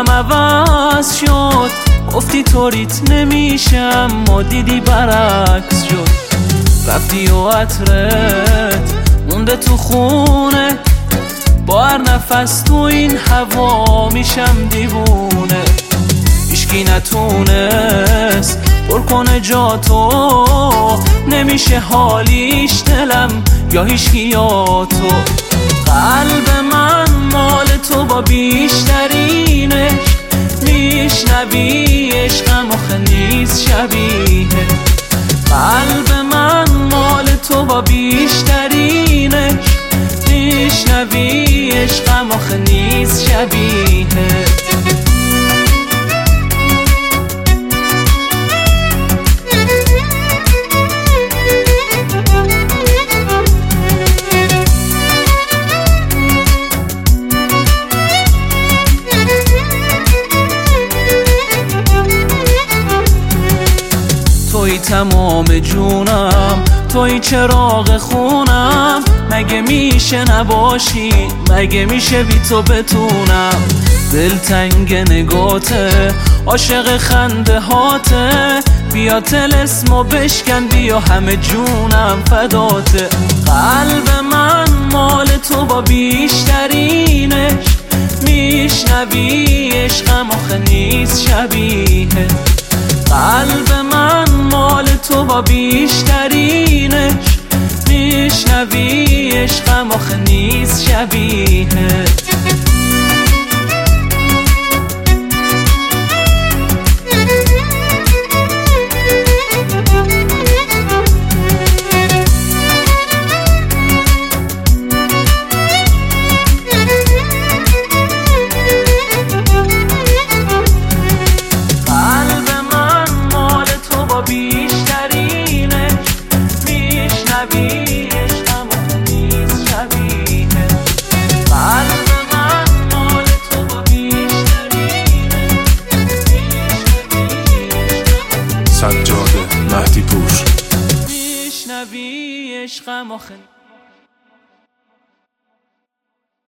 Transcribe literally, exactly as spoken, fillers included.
عوض شد، گفتی طوریت نمیشم، ما دیدی برعکس شد. رفتی و عطرت مونده تو خونه، با هر نفس تو این هوا میشم دیوونه. هیچکی نتونست پر کنه جا تو، نمیشه حالیش دلم یا هیچکی یا تو. قلب من مال تو با بیشترین عشق، میشنوی عشقم آخه نیست شبیه. قلب من مال تو با بیشترین عشق، میشنوی عشقم آخه نیست شبیه. توی تمام جونم، توی چراغ خونم، مگه میشه نباشی، مگه میشه بی تو بتونم. دلتنگ نگاته، عاشق خنده هاته، بیا طلسمو بشکن، بیا همه جونم فداته. قلب من مال تو با بیشترین عشق، میشنوی عشقم آخه نیست شبیه. قلب من مال تو با بیشترین عشق، میشنوی عشقم آخه نیست شبیه. سجاده مهدی پور. میشنوی عشقم آخه